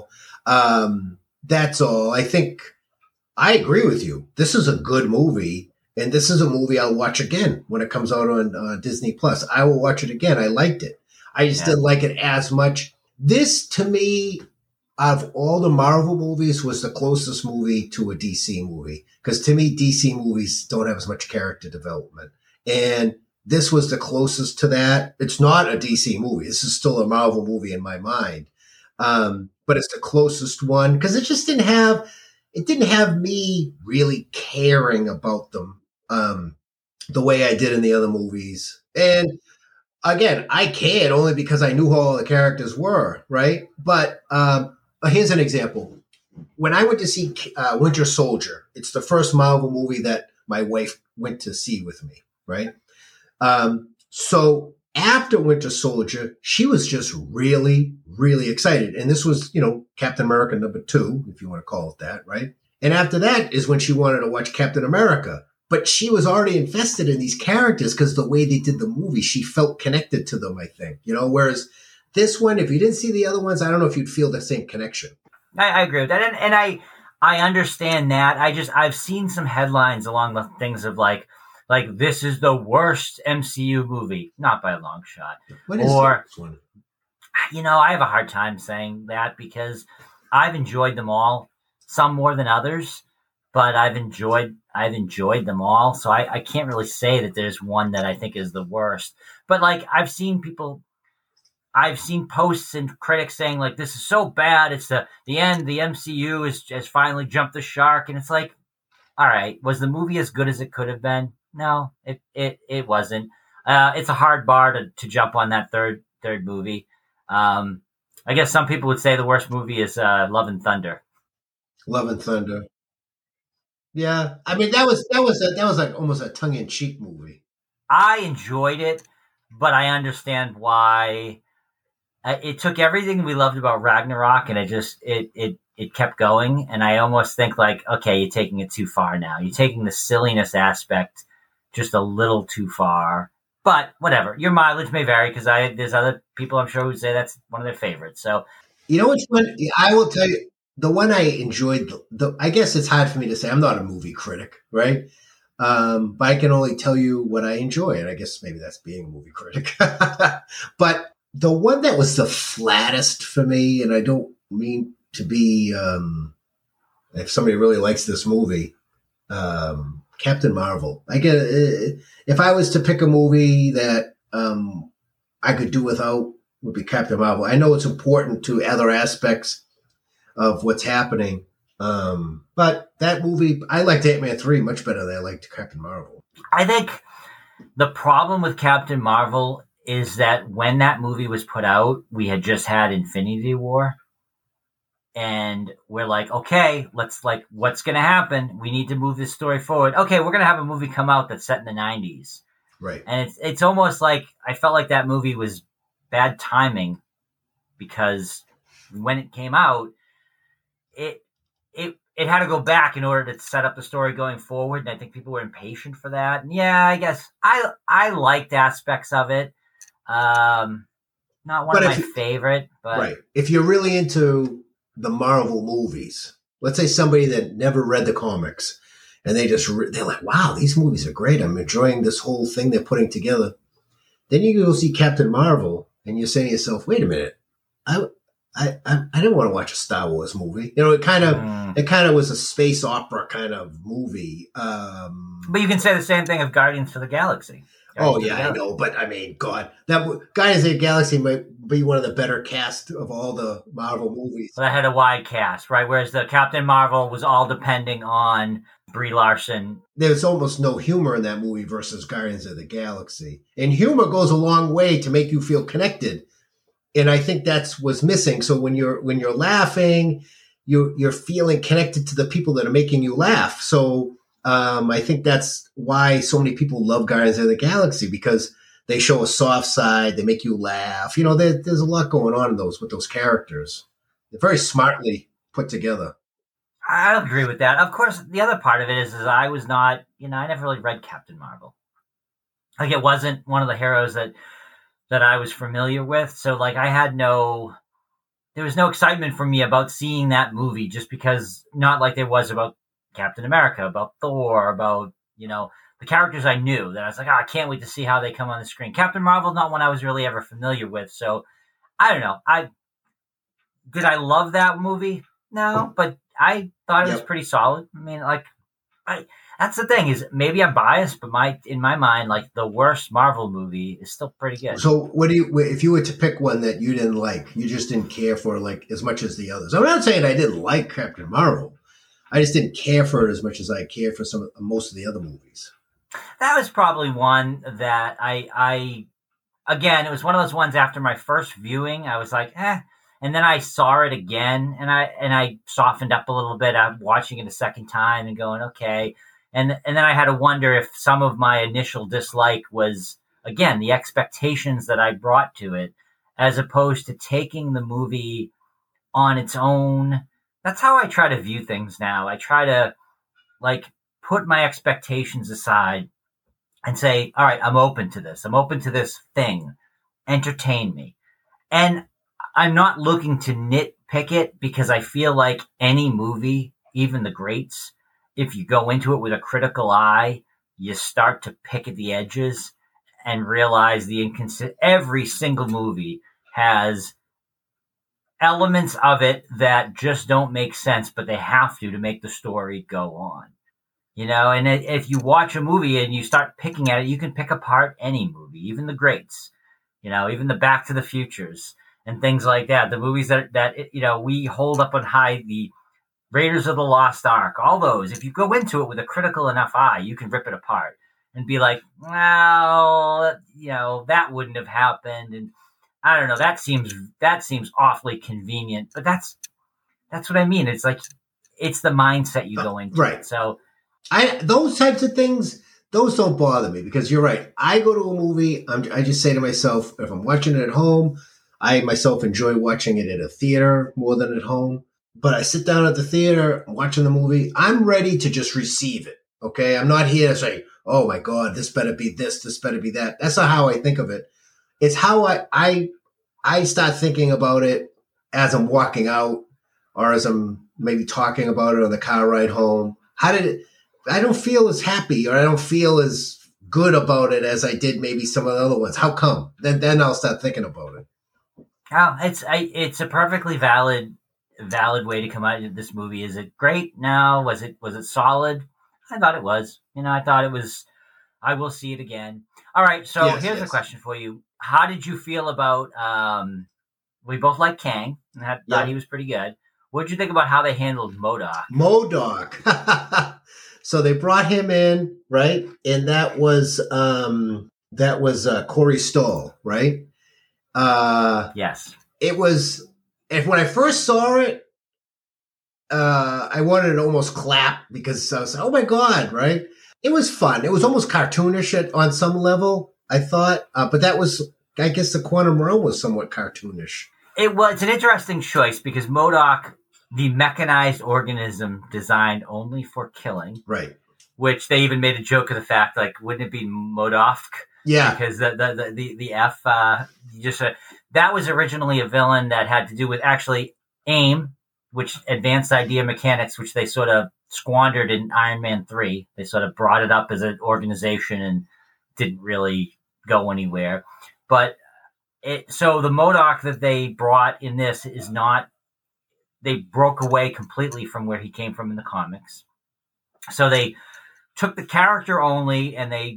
That's all. I think I agree with you. This is a good movie, and this is a movie I'll watch again when it comes out on Disney Plus. I will watch it again. I liked it. I just didn't like it as much. This, to me, out of all the Marvel movies, was the closest movie to a DC movie. Because to me, DC movies don't have as much character development. And this was the closest to that. It's not a DC movie. This is still a Marvel movie in my mind. But it's the closest one because it just didn't have me really caring about them the way I did in the other movies. And again, I cared only because I knew who all the characters were, right? But here's an example. When I went to see Winter Soldier, it's the first Marvel movie that my wife went to see with me, right? So after Winter Soldier, she was just really, really excited. And this was, Captain America #2, if you want to call it that, right? And after that is when she wanted to watch Captain America. But she was already invested in these characters because the way they did the movie, she felt connected to them, I think. Whereas this one, if you didn't see the other ones, I don't know if you'd feel the same connection. I agree with that. And I understand that. I've seen some headlines along the things of like this is the worst MCU movie, not by a long shot. What is this one? I have a hard time saying that because I've enjoyed them all, some more than others, but I've enjoyed them all. So I can't really say that there's one that I think is the worst. But I've seen posts and critics saying this is so bad. It's the end. The MCU has finally jumped the shark. And it's all right, was the movie as good as it could have been? No, it wasn't. It's a hard bar to jump on that third movie. I guess some people would say the worst movie is Love and Thunder. Love and Thunder. Yeah, I mean that was like almost a tongue-in-cheek movie. I enjoyed it, but I understand why. It took everything we loved about Ragnarok, and it kept going. And I almost think okay, you're taking it too far now. You're taking the silliness aspect just a little too far. But whatever, your mileage may vary because there's other people I'm sure who say that's one of their favorites. So which one I will tell you. The one I enjoyed, I guess it's hard for me to say. I'm not a movie critic, right? But I can only tell you what I enjoy, and I guess maybe that's being a movie critic. But the one that was the flattest for me, and I don't mean to be, if somebody really likes this movie, Captain Marvel. If I was to pick a movie that I could do without, would be Captain Marvel. I know it's important to other aspects of what's happening. But that movie, I liked Ant-Man 3 much better than I liked Captain Marvel. I think the problem with Captain Marvel is that when that movie was put out, we had just had Infinity War. And we're okay, let's what's going to happen? We need to move this story forward. Okay, we're going to have a movie come out that's set in the 90s. Right. And it's almost I felt like that movie was bad timing because when it came out, it had to go back in order to set up the story going forward, and I think people were impatient for that. And yeah, I guess I liked aspects of it. Not one of my favorite, but right. If you're really into the Marvel movies, let's say somebody that never read the comics, and they're like, "Wow, these movies are great. I'm enjoying this whole thing they're putting together." Then you go see Captain Marvel, and you're saying to yourself, "Wait a minute, I didn't want to watch a Star Wars movie." It kind of was a space opera kind of movie. But you can say the same thing of Guardians of the Galaxy. Oh yeah, I know, but I mean, God, Guardians of the Galaxy might be one of the better cast of all the Marvel movies. But I had a wide cast, right? Whereas the Captain Marvel was all depending on Brie Larson. There's almost no humor in that movie versus Guardians of the Galaxy, and humor goes a long way to make you feel connected. And I think that's what's missing. So when you're laughing, you're feeling connected to the people that are making you laugh. So I think that's why so many people love Guardians of the Galaxy, because they show a soft side. They make you laugh. You know, there's a lot going on with those characters. They're very smartly put together. I agree with that. Of course, the other part of it is I was not, I never really read Captain Marvel. Like, it wasn't one of the heroes that I was familiar with. So, like, there was no excitement for me about seeing that movie, just because, not like there was about Captain America, about Thor, about, the characters I knew that I was like, I can't wait to see how they come on the screen. Captain Marvel, not one I was really ever familiar with. So I don't know. Did I love that movie? No, but I thought it was pretty solid. I mean, that's the thing, is maybe I'm biased, but in my mind, like, the worst Marvel movie is still pretty good. So if you were to pick one that you didn't like, you just didn't care for, like, as much as the others? I'm not saying I didn't like Captain Marvel. I just didn't care for it as much as I cared for most of the other movies. That was probably one that again, it was one of those ones after my first viewing, I was like, and then I saw it again, and I softened up a little bit. I'm watching it a second time and going, okay. And then I had to wonder if some of my initial dislike was, again, the expectations that I brought to it, as opposed to taking the movie on its own. That's how I try to view things now. I try to, like, put my expectations aside and say, all right, I'm open to this. I'm open to this thing. Entertain me. And I'm not looking to nitpick it, because I feel like any movie, even the greats, if you go into it with a critical eye, you start to pick at the edges and realize every single movie has elements of it that just don't make sense, but they have to make the story go on. And if you watch a movie and you start picking at it, you can pick apart any movie, even the greats, even the Back to the Futures and things like that. The movies that we hold up on high, the Raiders of the Lost Ark, all those. If you go into it with a critical enough eye, you can rip it apart and be like, well, that wouldn't have happened. And I don't know, that seems awfully convenient, but that's what I mean. It's like, it's the mindset you go into. Right. So those types of things, those don't bother me, because you're right. I go to a movie, I just say to myself, if I'm watching it at home, I myself enjoy watching it at a theater more than at home. But I sit down at the theater, I'm watching the movie, I'm ready to just receive it. Okay? I'm not here to say, oh my God, this better be this better be that. That's not how I think of it. It's how I start thinking about it as I'm walking out, or as I'm maybe talking about it on the car ride home. I don't feel as happy, or I don't feel as good about it as I did maybe some of the other ones. How come? Then I'll start thinking about it. Oh, it's a perfectly valid way to come out of this movie. Is it great? No. Was it solid? I thought it was. I thought it was. I will see it again. All right. So here's a question for you. How did you feel about? We both like Kang, and I thought he was pretty good. What did you think about how they handled MODOK? MODOK. So they brought him in, right? And that was Corey Stoll, right? Yes. It was. When I first saw it, I wanted to almost clap, because I was like, oh my God, right? It was fun. It was almost cartoonish on some level, I thought. But that was, I guess, the Quantum Realm was somewhat cartoonish. It's an interesting choice, because MODOK, the mechanized organism designed only for killing. Right. Which they even made a joke of the fact, like, wouldn't it be MODOK? Yeah. Because the F, that was originally a villain that had to do with actually AIM, which Advanced Idea Mechanics, which they sort of squandered in Iron Man 3. They sort of brought it up as an organization and didn't really go anywhere. But so the MODOK that they brought in this is not, they broke away completely from where he came from in the comics. So they took the character only, and they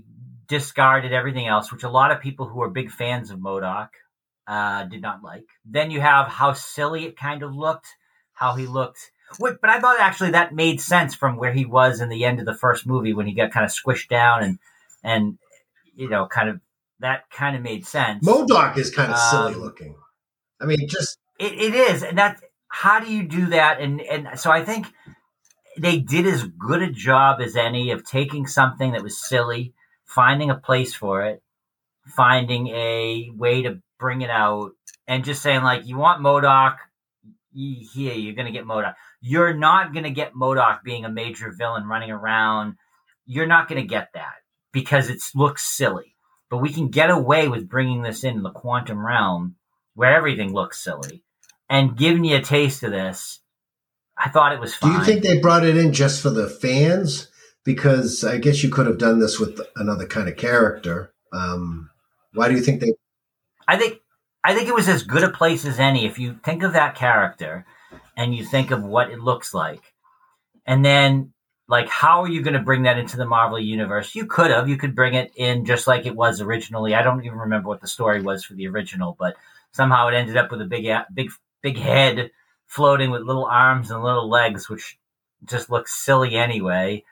discarded everything else, which a lot of people who are big fans of MODOK did not like. Then you have how silly it kind of looked, how he looked. But I thought actually that made sense from where he was in the end of the first movie when he got kind of squished down and kind of that kind of made sense. MODOK is kind of silly looking. I mean, just it is, and that how do you do that? And so I think they did as good a job as any of taking something that was silly, finding a place for it, finding a way to bring it out, and just saying like, you want MODOK, here you're going to get MODOK. You're not going to get MODOK being a major villain running around. You're not going to get that because it looks silly. But we can get away with bringing this in the quantum realm where everything looks silly and giving you a taste of this. I thought it was fine. Do you think they brought it in just for the fans? Because I guess you could have done this with another kind of character. Why do you think they? I think it was as good a place as any. If you think of that character and you think of what it looks like, and then like, how are you going to bring that into the Marvel universe? You could bring it in just like it was originally. I don't even remember what the story was for the original, but somehow it ended up with a big head floating with little arms and little legs, which just looks silly anyway.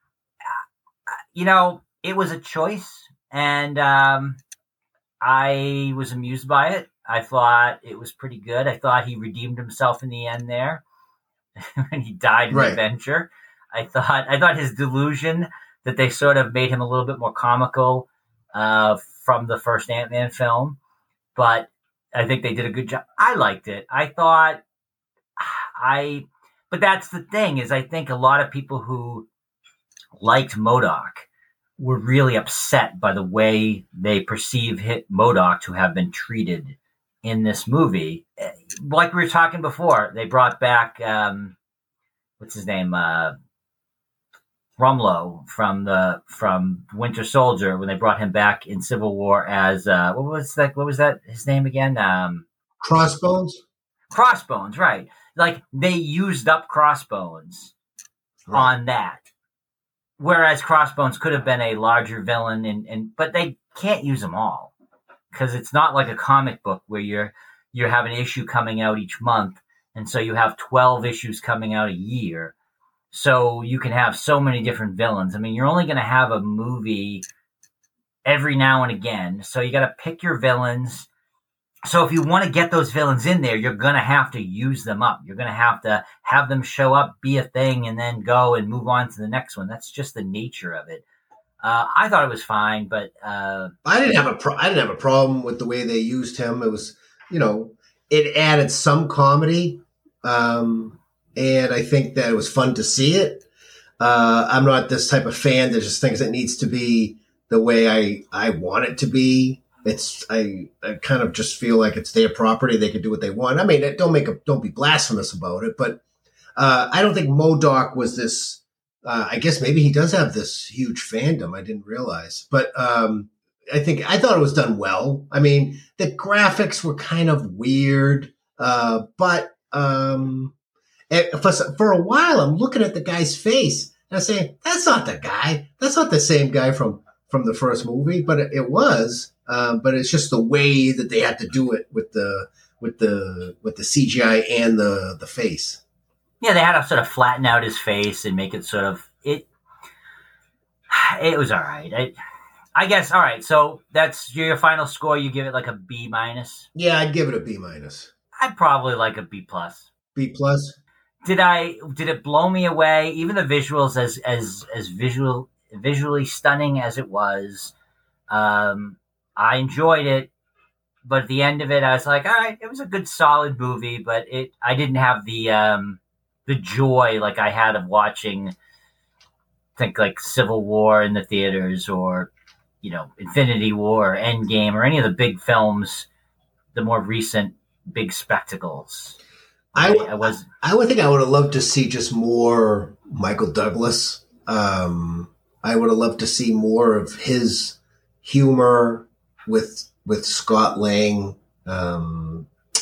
It was a choice, and I was amused by it. I thought it was pretty good. I thought he redeemed himself in the end there when he died in the adventure. I thought his delusion that they sort of made him a little bit more comical from the first Ant-Man film, but I think they did a good job. I liked it. But that's the thing is I think a lot of people who liked MODOK were really upset by the way they perceive MODOK to have been treated in this movie. Like we were talking before, they brought back, what's his name? Rumlow from Winter Soldier when they brought him back in Civil War as, what was that his name again? Crossbones? Crossbones, right. Like they used up Crossbones on that. Whereas Crossbones could have been a larger villain, but they can't use them all because it's not like a comic book where you have an issue coming out each month, and so you have 12 issues coming out a year. So you can have so many different villains. I mean, you're only going to have a movie every now and again, so you got to pick your villains. So if you want to get those villains in there, you're going to have to use them up. You're going to have them show up, be a thing, and then go and move on to the next one. That's just the nature of it. I thought it was fine, but I didn't have a problem with the way they used him. It was, it added some comedy, and I think that it was fun to see it. I'm not this type of fan that just thinks it needs to be the way I want it to be. I kind of just feel like it's their property. They can do what they want. I mean, don't be blasphemous about it, but I don't think MODOK was this. I guess maybe he does have this huge fandom. I didn't realize, but I thought it was done well. I mean, the graphics were kind of weird, but for a while, I'm looking at the guy's face and I'm saying, "That's not the guy. That's not the same guy from the first movie." But it was. But it's just the way that they had to do it with the CGI and the face. Yeah, they had to sort of flatten out his face and make it sort of it. It was all right. I guess all right. So that's your final score. You give it like a B-. Yeah, I'd give it a B-. I'd probably like a B+. B+. Did it blow me away? Even the visuals, as visually stunning as it was. I enjoyed it, but at the end of it, I was like, all right, it was a good, solid movie, but I didn't have the joy like I had of watching, like Civil War in the theaters or, Infinity War or Endgame or any of the big films, the more recent big spectacles. I would think I would have loved to see just more Michael Douglas. I would have loved to see more of his humor with Scott Lang. I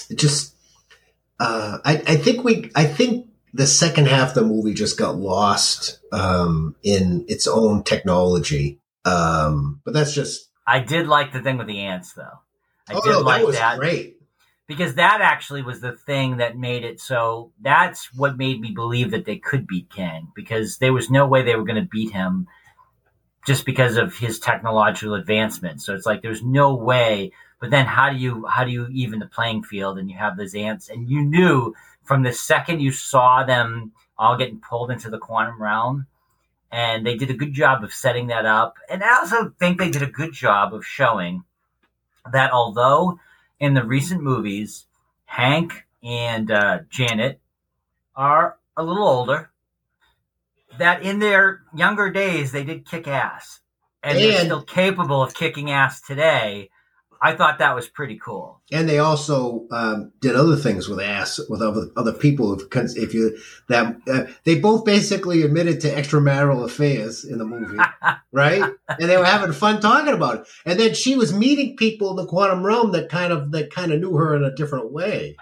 think the second half of the movie just got lost in its own technology. But that's just. I did like the thing with the ants, though. That was great. Because that actually was the thing that made it so. That's what made me believe that they could beat Kang, because there was no way they were going to beat him just because of his technological advancement. So it's like there's no way. But then how do you even the playing field? And you have those ants, and you knew from the second you saw them all getting pulled into the quantum realm, and they did a good job of setting that up. And I also think they did a good job of showing that although in the recent movies, Hank and Janet are a little older, that in their younger days, they did kick ass. And they're still capable of kicking ass today. I thought that was pretty cool. And they also did other things with other people. They both basically admitted to extramarital affairs in the movie, right? And they were having fun talking about it. And then she was meeting people in the quantum realm that kind of knew her in a different way.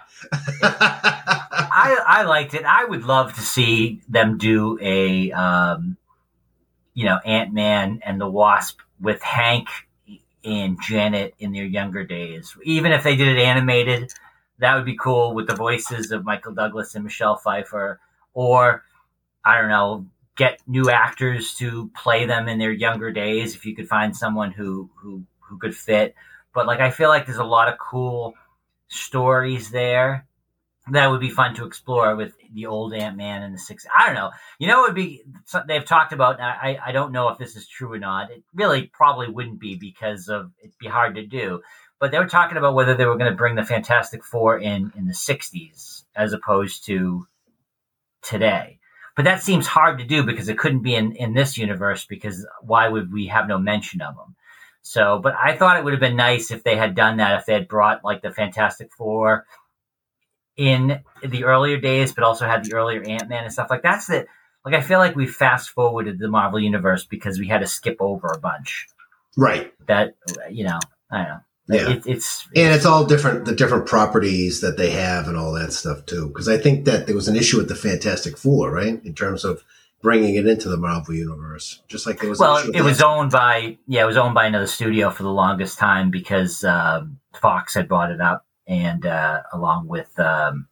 I liked it. I would love to see them do a Ant-Man and the Wasp with Hank and Janet in their younger days. Even if they did it animated, that would be cool with the voices of Michael Douglas and Michelle Pfeiffer. Or, I don't know, get new actors to play them in their younger days if you could find someone who could fit. But I feel like there's a lot of cool stories there that would be fun to explore with the old Ant-Man and the 60s. I don't know. It would be, they've talked about, I don't know if this is true or not. It really probably wouldn't be because it'd be hard to do. But they were talking about whether they were going to bring the Fantastic Four in the 60s as opposed to today. But that seems hard to do because it couldn't be in this universe, because why would we have no mention of them? So, but I thought it would have been nice if they had done that, if they had brought the Fantastic Four in the earlier days, but also had the earlier Ant-Man and stuff. That's it. I feel like we fast forwarded the Marvel Universe because we had to skip over a bunch. Right. That, I don't know. Yeah. It's all different, the different properties that they have and all that stuff too. Because I think that there was an issue with the Fantastic Four, right? In terms of bringing it into the Marvel Universe. Just like there was an issue with it was owned by another studio for the longest time because Fox had brought it up. And along with the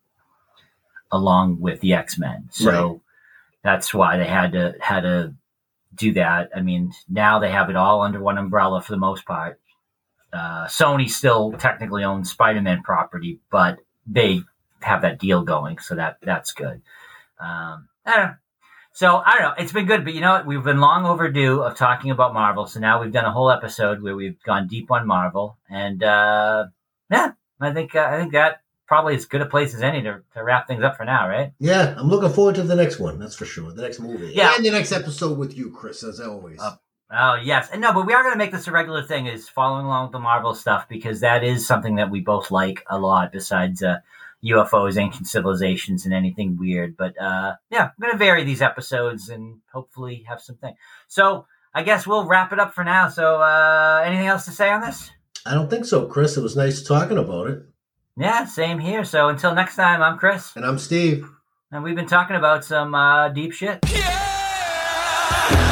X-Men, so that's why they had to do that. I mean, now they have it all under one umbrella for the most part. Sony still technically owns Spider-Man property, but they have that deal going, so that's good. I don't know. So I don't know. It's been good, but you know what? We've been long overdue of talking about Marvel. So now we've done a whole episode where we've gone deep on Marvel, and I think that probably as good a place as any to wrap things up for now, right? Yeah, I'm looking forward to the next one. That's for sure. The next movie. Yeah. And the next episode with you, Chris, as always. Oh, yes. And no, but we are going to make this a regular thing, is following along with the Marvel stuff, because that is something that we both like a lot, besides UFOs, ancient civilizations, and anything weird. But I'm going to vary these episodes and hopefully have something. So I guess we'll wrap it up for now. So anything else to say on this? I don't think so, Chris. It was nice talking about it. Yeah, same here. So until next time, I'm Chris. And I'm Steve. And we've been talking about some deep shit. Yeah!